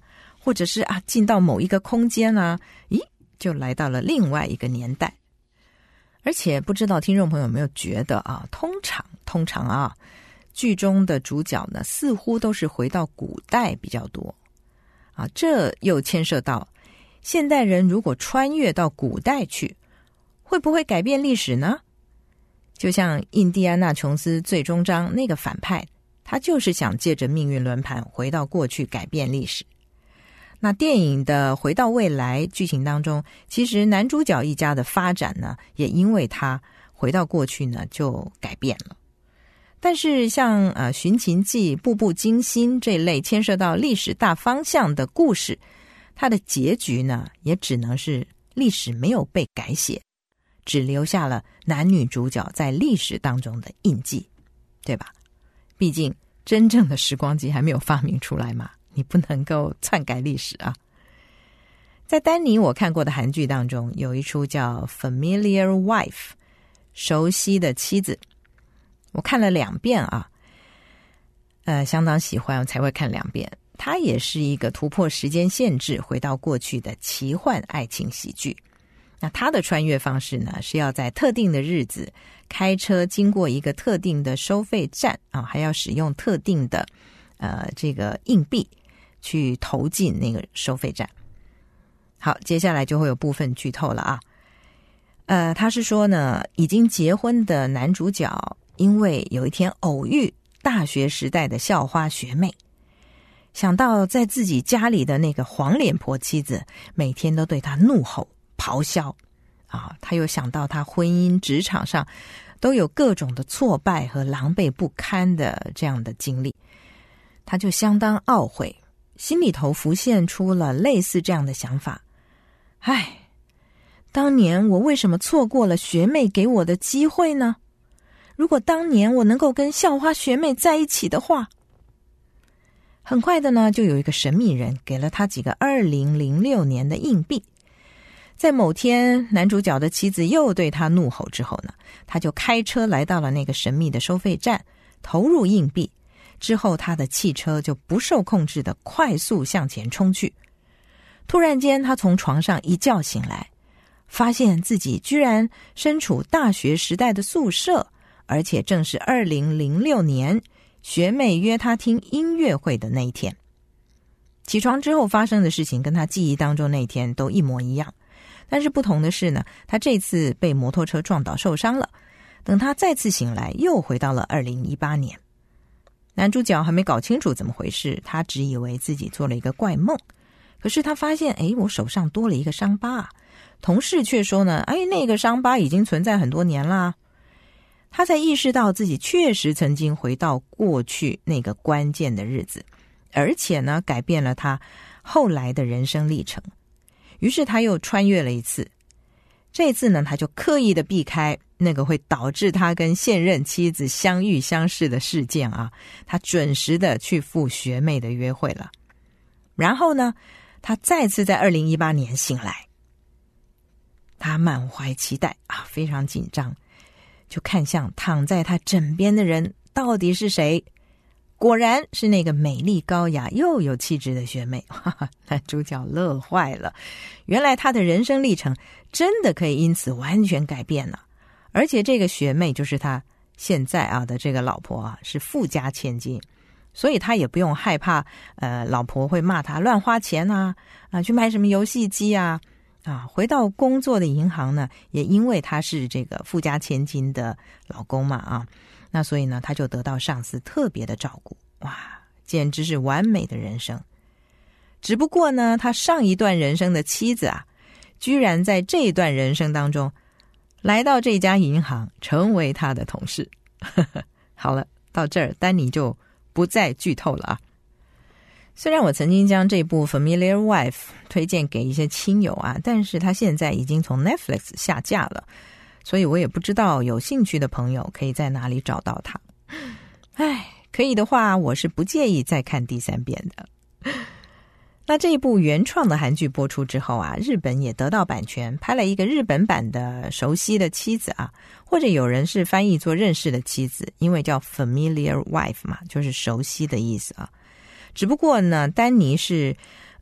或者是啊进到某一个空间啊，咦，就来到了另外一个年代。而且不知道听众朋友有没有觉得啊，通常通常啊，剧中的主角呢，似乎都是回到古代比较多啊，这又牵涉到现代人如果穿越到古代去，会不会改变历史呢？就像印第安纳琼斯最终章那个反派，他就是想借着命运轮盘回到过去改变历史。那电影的回到未来剧情当中，其实男主角一家的发展呢，也因为他回到过去呢就改变了。但是像呃《寻秦记》《步步惊心》这类牵涉到历史大方向的故事，它的结局呢也只能是历史没有被改写，只留下了男女主角在历史当中的印记，对吧？毕竟真正的时光机还没有发明出来嘛，你不能够篡改历史啊。在丹尼我看过的韩剧当中，有一出叫 Familiar Wife 熟悉的妻子，我看了两遍啊，呃，相当喜欢，我才会看两遍。它也是一个突破时间限制回到过去的奇幻爱情喜剧。那它的穿越方式呢，是要在特定的日子开车经过一个特定的收费站啊，还要使用特定的呃这个硬币去投进那个收费站。好，接下来就会有部分剧透了啊。呃，他是说呢，已经结婚的男主角因为有一天偶遇大学时代的校花学妹，想到在自己家里的那个黄脸婆妻子每天都对他怒吼咆哮啊，他又想到他婚姻职场上都有各种的挫败和狼狈不堪的这样的经历，他就相当懊悔，心里头浮现出了类似这样的想法。唉，当年我为什么错过了学妹给我的机会呢？如果当年我能够跟校花学妹在一起的话。很快的呢，就有一个神秘人给了他几个二零零六年的硬币。在某天男主角的妻子又对他怒吼之后呢，他就开车来到了那个神秘的收费站，投入硬币之后，他的汽车就不受控制的快速向前冲去。突然间他从床上一觉醒来，发现自己居然身处大学时代的宿舍，而且正是二零零六年学妹约他听音乐会的那一天。起床之后发生的事情跟他记忆当中那一天都一模一样，但是不同的是呢，他这次被摩托车撞倒受伤了，等他再次醒来又回到了二零一八年。男主角还没搞清楚怎么回事，他只以为自己做了一个怪梦，可是他发现诶，我手上多了一个伤疤啊，同事却说呢，哎，那个伤疤已经存在很多年啦。他才意识到自己确实曾经回到过去那个关键的日子，而且呢改变了他后来的人生历程。于是他又穿越了一次，这次呢他就刻意的避开那个会导致他跟现任妻子相遇相识的事件啊，他准时的去赴学妹的约会了。然后呢他再次在二零一八年醒来，他满怀期待啊，非常紧张，就看向躺在他枕边的人到底是谁。果然是那个美丽高雅又有气质的学妹，哈哈，男主角乐坏了。原来他的人生历程真的可以因此完全改变了，而且这个学妹就是他现在啊的这个老婆啊，是富家千金，所以他也不用害怕呃老婆会骂他乱花钱啊啊去买什么游戏机啊啊。回到工作的银行呢，也因为他是这个富家千金的老公嘛啊。那所以呢他就得到上司特别的照顾，哇，简直是完美的人生。只不过呢他上一段人生的妻子啊，居然在这一段人生当中来到这家银行成为他的同事。好了，到这儿丹尼就不再剧透了啊。虽然我曾经将这部 Familiar Wife 推荐给一些亲友啊，但是他现在已经从 Netflix 下架了，所以我也不知道有兴趣的朋友可以在哪里找到它。唉，可以的话我是不介意再看第三遍的。那这一部原创的韩剧播出之后啊，日本也得到版权，拍了一个日本版的熟悉的妻子啊，或者有人是翻译做认识的妻子，因为叫 Familiar Wife 嘛，就是熟悉的意思啊。只不过呢丹尼是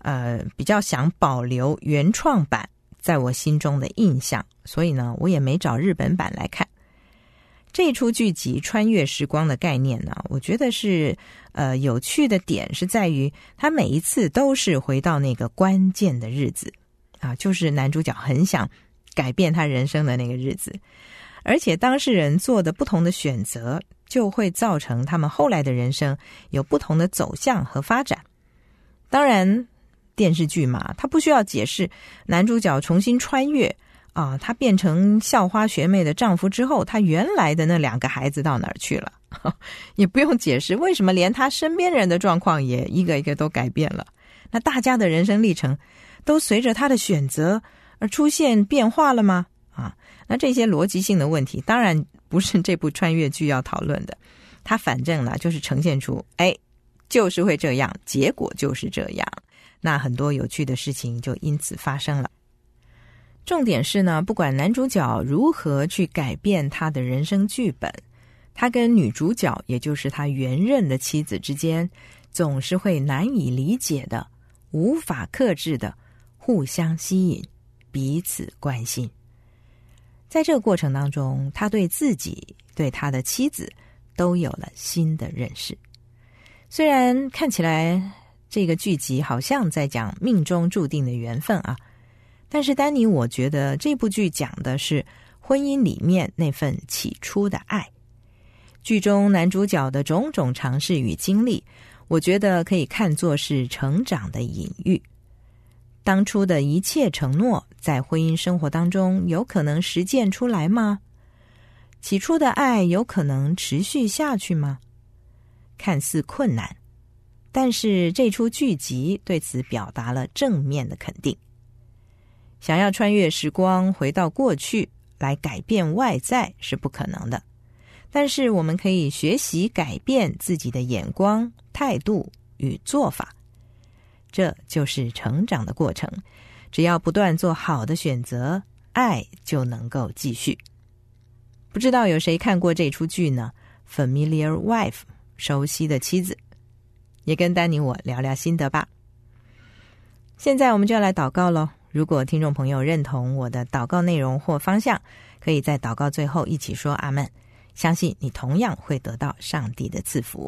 呃，比较想保留原创版在我心中的印象，所以呢，我也没找日本版来看。这一出剧集穿越时光的概念呢，我觉得是呃有趣的点是在于，他每一次都是回到那个关键的日子啊，就是男主角很想改变他人生的那个日子，而且当事人做的不同的选择，就会造成他们后来的人生有不同的走向和发展。当然电视剧嘛，他不需要解释男主角重新穿越啊，他变成校花学妹的丈夫之后，他原来的那两个孩子到哪儿去了，也不用解释为什么连他身边人的状况也一个一个都改变了。那大家的人生历程都随着他的选择而出现变化了吗？啊，那这些逻辑性的问题当然不是这部穿越剧要讨论的，它反正呢就是呈现出哎，就是会这样，结果就是这样，那很多有趣的事情就因此发生了。重点是呢，不管男主角如何去改变他的人生剧本，他跟女主角也就是他原任的妻子之间总是会难以理解的，无法克制的互相吸引，彼此关心。在这个过程当中，他对自己对他的妻子都有了新的认识。虽然看起来这个剧集好像在讲命中注定的缘分啊，但是丹尼我觉得这部剧讲的是婚姻里面那份起初的爱。剧中男主角的种种尝试与经历，我觉得可以看作是成长的隐喻。当初的一切承诺在婚姻生活当中有可能实践出来吗？起初的爱有可能持续下去吗？看似困难，但是这出剧集对此表达了正面的肯定。想要穿越时光回到过去来改变外在是不可能的，但是我们可以学习改变自己的眼光、态度与做法，这就是成长的过程。只要不断做好的选择，爱就能够继续。不知道有谁看过这出剧呢？ Familiar Wife， 熟悉的妻子，也跟丹尼我聊聊心得吧。现在我们就要来祷告咯。如果听众朋友认同我的祷告内容或方向，可以在祷告最后一起说阿们，相信你同样会得到上帝的赐福。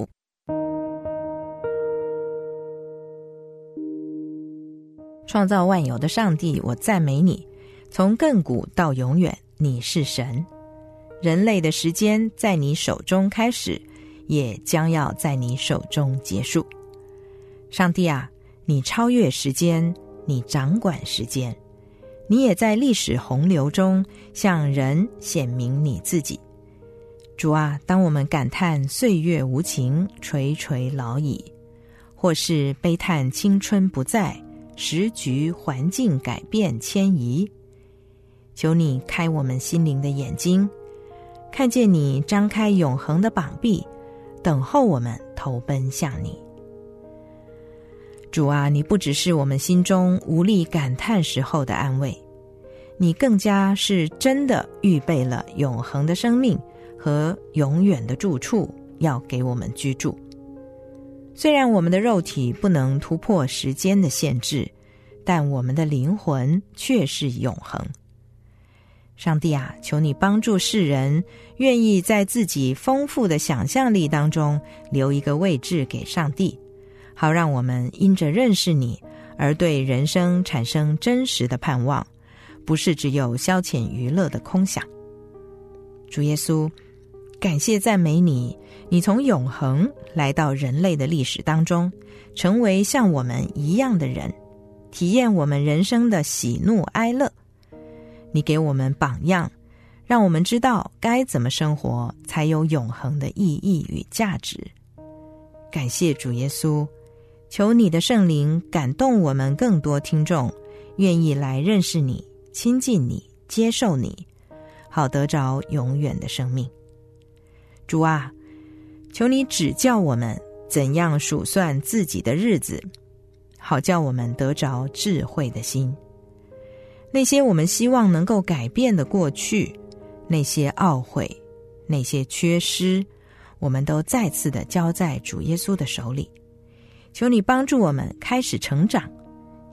创造万有的上帝，我赞美你，从亘古到永远，你是神。人类的时间在你手中开始，也将要在你手中结束。上帝啊，你超越时间，你掌管时间，你也在历史洪流中向人显明你自己。主啊，当我们感叹岁月无情，垂垂老矣，或是悲叹青春不在，时局环境改变迁移，求你开我们心灵的眼睛，看见你张开永恒的膀臂，等候我们投奔向你。主啊，你不只是我们心中无力感叹时候的安慰，你更加是真的预备了永恒的生命和永远的住处要给我们居住。虽然我们的肉体不能突破时间的限制，但我们的灵魂却是永恒。上帝啊，求你帮助世人愿意在自己丰富的想象力当中留一个位置给上帝，好让我们因着认识你而对人生产生真实的盼望，不是只有消遣娱乐的空想。主耶稣，感谢赞美你，你从永恒来到人类的历史当中，成为像我们一样的人，体验我们人生的喜怒哀乐。你给我们榜样，让我们知道该怎么生活才有永恒的意义与价值。感谢主耶稣，求你的圣灵感动我们更多听众，愿意来认识你、亲近你、接受你，好得着永远的生命。主啊，求你指教我们怎样数算自己的日子，好叫我们得着智慧的心。那些我们希望能够改变的过去，那些懊悔，那些缺失，我们都再次的交在主耶稣的手里。求你帮助我们开始成长，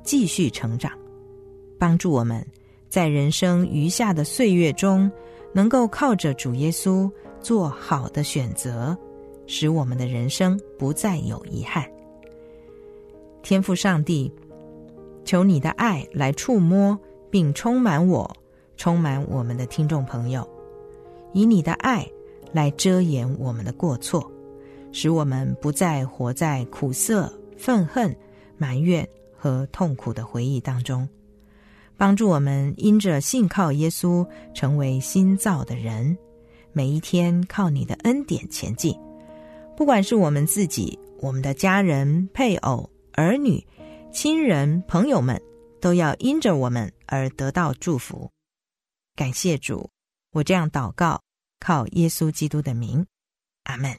继续成长，帮助我们在人生余下的岁月中，能够靠着主耶稣做好的选择，使我们的人生不再有遗憾。天父上帝，求你的爱来触摸并充满我，充满我们的听众朋友，以你的爱来遮掩我们的过错，使我们不再活在苦涩、愤恨、埋怨和痛苦的回忆当中，帮助我们因着信靠耶稣成为新造的人，每一天靠你的恩典前进。不管是我们自己、我们的家人、配偶、儿女、亲人、朋友们，都要因着我们而得到祝福。感谢主，我这样祷告，靠耶稣基督的名，阿们。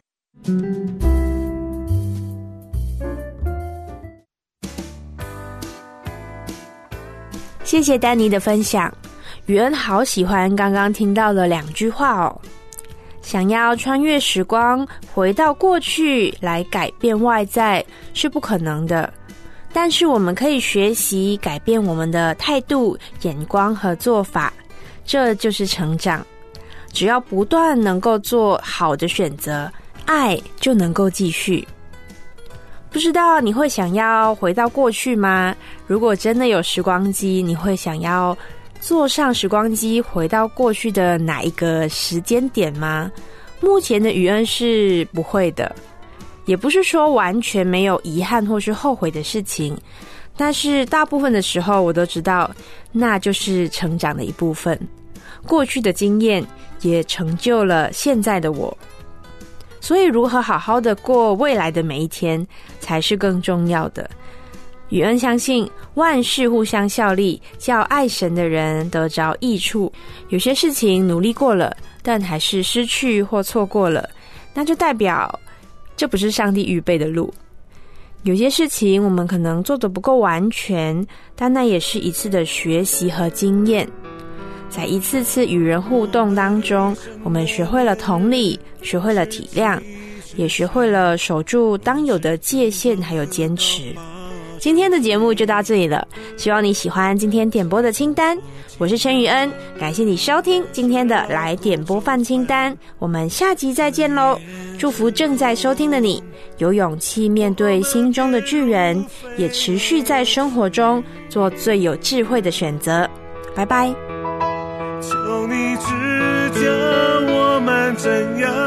谢谢丹妮的分享，宇恩好喜欢刚刚听到的两句话哦。想要穿越时光回到过去来改变外在是不可能的，但是我们可以学习改变我们的态度、眼光和做法，这就是成长。只要不断能够做好的选择，爱就能够继续。不知道你会想要回到过去吗？如果真的有时光机，你会想要坐上时光机回到过去的哪一个时间点吗？目前的宇恩是不会的，也不是说完全没有遗憾或是后悔的事情，但是大部分的时候我都知道，那就是成长的一部分。过去的经验也成就了现在的我，所以如何好好的过未来的每一天才是更重要的。宇恩相信万事互相效力，叫爱神的人得着益处。有些事情努力过了，但还是失去或错过了，那就代表这不是上帝预备的路。有些事情我们可能做得不够完全，但那也是一次的学习和经验。在一次次与人互动当中，我们学会了同理，学会了体谅，也学会了守住当有的界限还有坚持。今天的节目就到这里了，希望你喜欢今天点播的清单。我是陈宇恩，感谢你收听今天的来点播饭清单，我们下集再见咯。祝福正在收听的你，有勇气面对心中的巨人，也持续在生活中做最有智慧的选择。拜拜。 求你指教我们怎样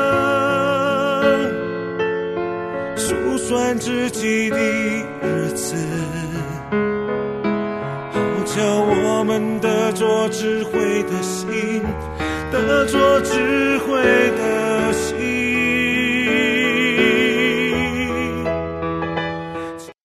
数算自己的日子，好叫我们得着智慧的心，得着智慧的